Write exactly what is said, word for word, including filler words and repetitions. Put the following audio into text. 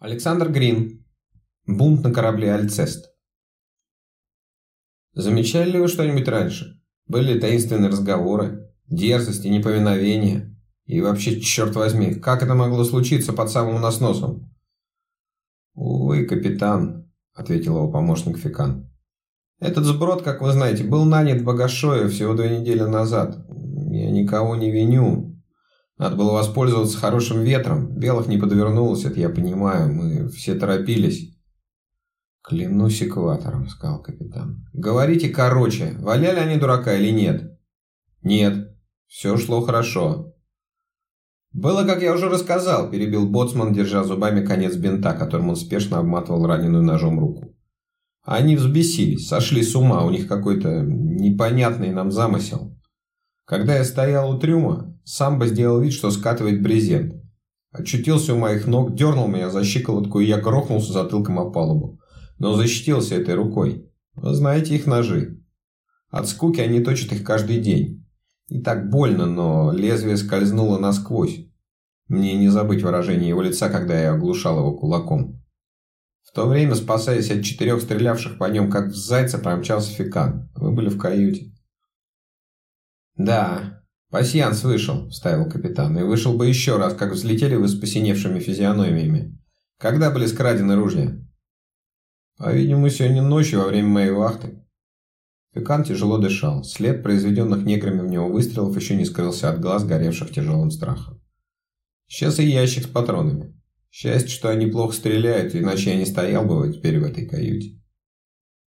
Александр Грин. Бунт на корабле «Альцест». Замечали ли вы что-нибудь раньше? Были ли таинственные разговоры, дерзость и неповиновение? И вообще, черт возьми, как это могло случиться под самым у нас носом? «Увы, капитан», — ответил его помощник Фекан. «Этот сброд, как вы знаете, был нанят в Богошое всего две недели назад. Я никого не виню. Надо было воспользоваться хорошим ветром. Белых не подвернулось, это я понимаю. Мы все торопились». «Клянусь экватором», — сказал капитан. «Говорите короче. Валяли они дурака или нет?» «Нет. Все шло хорошо». «Было, как я уже рассказал», — перебил боцман, держа зубами конец бинта, которым он спешно обматывал раненую ножом руку. «Они взбесились, сошли с ума, у них какой-то непонятный нам замысел. Когда я стоял у трюма, Самбо сделал вид, что скатывает брезент. Очутился у моих ног, дернул меня за щиколотку, и я грохнулся затылком о палубу. Но защитился этой рукой. Вы знаете их ножи. От скуки они точат их каждый день. И так больно, но лезвие скользнуло насквозь. Мне не забыть выражение его лица, когда я оглушал его кулаком. В то время, спасаясь от четырех стрелявших по нем, как в зайца, промчался Фекан. Вы были в каюте. «Да, пасьянс вышел», — вставил капитан. «И вышел бы еще раз, как взлетели вы с посиневшими физиономиями. Когда были скрадены ружья?» «По-видимому, сегодня ночью во время моей вахты». Фекан тяжело дышал. След произведенных неграми в него выстрелов еще не скрылся от глаз, горевших тяжелым страхом. Сейчас и ящик с патронами. Счастье, что они плохо стреляют, иначе я не стоял бы теперь в этой каюте.